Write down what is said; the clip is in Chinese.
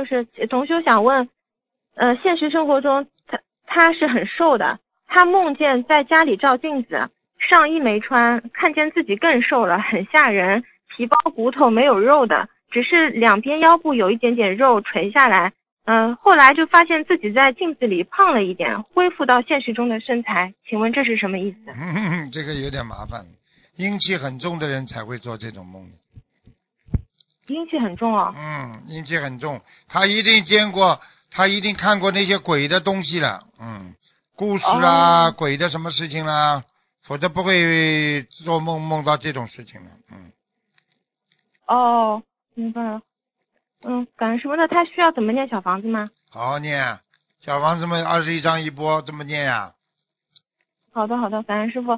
就是同修想问，现实生活中他是很瘦的，他梦见在家里照镜子，上衣没穿，看见自己更瘦了，很吓人，皮包骨头没有肉的，只是两边腰部有一点点肉垂下来。后来就发现自己在镜子里胖了一点，恢复到现实中的身材，请问这是什么意思？ 这个有点麻烦，阴气很重的人才会做这种梦。 阴气很重哦。 阴气很重，他一定看过那些鬼的东西了，故事啊，鬼的什么事情啦，否则不会做梦到这种事情了。 明白了。感恩师傅，那他需要怎么念小房子吗？ 好好念，小房子们21张一波，这么念呀。 好的，感恩师傅。